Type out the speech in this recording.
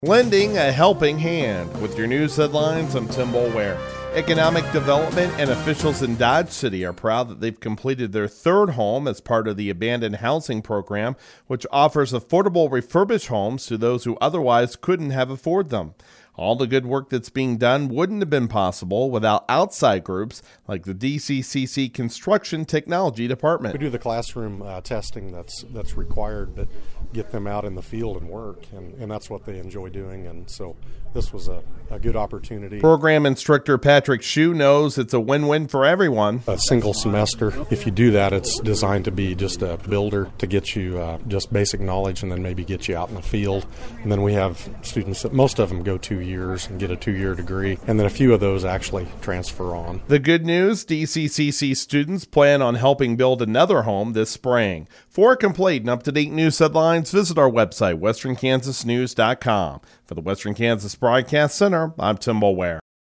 Lending a helping hand. With your news headlines, I'm Tim Boulware. Economic Development and officials in Dodge City are proud that they've completed their third home as part of the Abandoned Housing Program, which offers affordable refurbished homes to those who otherwise couldn't have afforded them. All the good work that's being done wouldn't have been possible without outside groups like the DCCC Construction Technology Department. We do the classroom testing that's required, but get them out in the field and work, and that's what they enjoy doing, and so this was a good opportunity. Program instructor Patrick Shue knows it's a win-win for everyone. A single semester, if you do that, it's designed to be just a builder to get you just basic knowledge and then maybe get you out in the field. And then we have students that most of them go 2 years and get a 2-year degree, and then a few of those actually transfer on. The good news, DCCC students plan on helping build another home this spring. For complete and up-to-date news headlines, visit our website, westernkansasnews.com. For the Western Kansas Broadcast Center, I'm Tim Boulware.